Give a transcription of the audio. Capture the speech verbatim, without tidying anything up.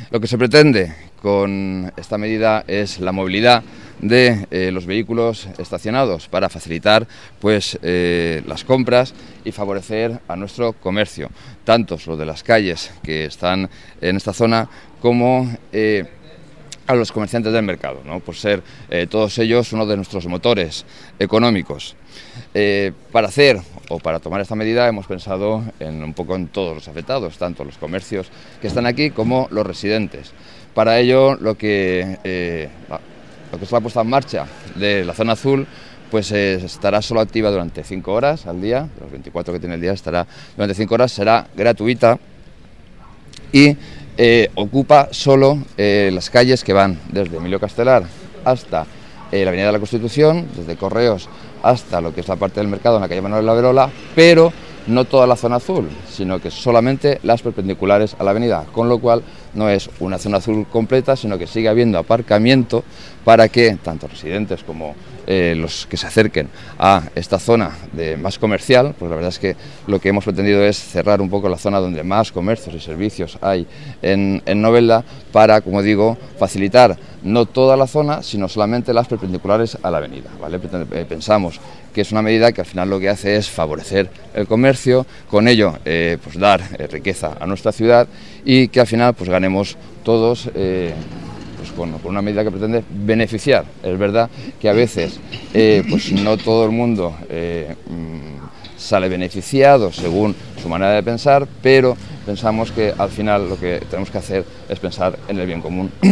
Lo que se pretende con esta medida es la movilidad de eh, los vehículos estacionados para facilitar pues, eh, las compras y favorecer a nuestro comercio, tanto los de las calles que están en esta zona como eh, a los comerciantes del mercado, ¿no? Por ser eh, todos ellos uno de nuestros motores económicos. Eh, para hacer o para tomar esta medida hemos pensado en un poco en todos los afectados, tanto los comercios que están aquí como los residentes. Para ello, lo que, eh, lo que es la puesta en marcha de la zona azul, pues eh, estará solo activa durante cinco horas al día, los veinticuatro que tiene el día estará durante cinco horas, será gratuita y eh, ocupa solo eh, las calles que van desde Emilio Castelar hasta eh, la Avenida de la Constitución, desde Correos hasta lo que es la parte del mercado en la calle Manuel Laverola, pero no toda la zona azul, sino que solamente las perpendiculares a la avenida, con lo cual no es una zona azul completa, sino que sigue habiendo aparcamiento para que tanto residentes como eh, los que se acerquen a esta zona de más comercial, pues la verdad es que lo que hemos pretendido es cerrar un poco la zona donde más comercios y servicios hay en, en Novelda para, como digo, facilitar no toda la zona, sino solamente las perpendiculares a la avenida, ¿vale? Pensamos que es una medida que al final lo que hace es favorecer el comercio, con ello eh, pues dar eh, riqueza a nuestra ciudad y que al final pues ganemos todos eh, pues con, con una medida que pretende beneficiar. Es verdad que a veces eh, pues no todo el mundo eh, sale beneficiado según su manera de pensar, pero pensamos que al final lo que tenemos que hacer es pensar en el bien común.